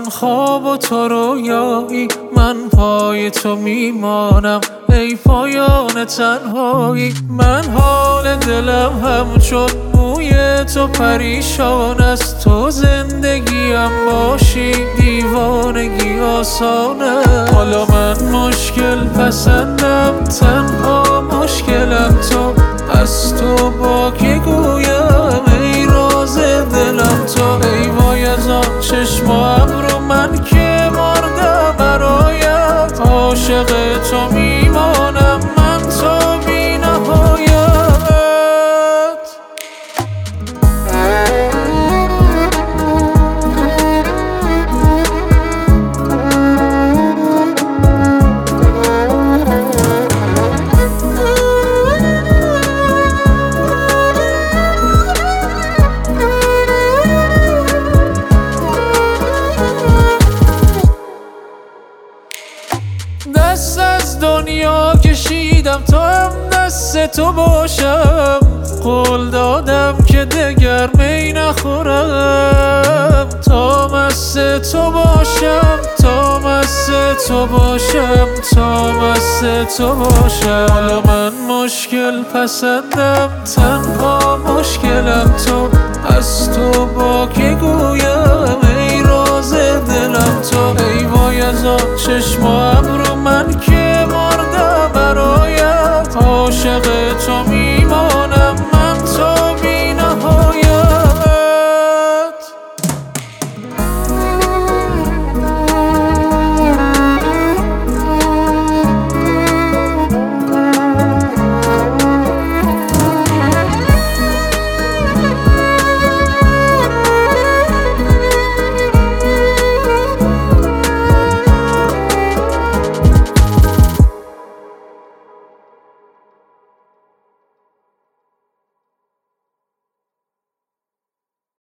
من خواب و تو رویایی، من پای تو میمانم ای پایان تنهایی. من حال دلم همچون موی تو پریشان است، تو زندگیم باشی دیوانگی آسانه. حالا من مشکل پسندم، تنها مشکلم تو، از تو با که گویم ای راز دلم تو. ای وای از آن چشم و ابرو من که مردم برایت، عاشق تو میمانم من تا بی نهایت. دست از دنیا کشیدم تا هم دست تو باشم، قول دادم که دگر می نخورم، تا مست تو باشم، تا مست تو باشم، تا مست تو باشم. حالا من مشکل پسندم، تنها مشکلم تو، از تو با که گویم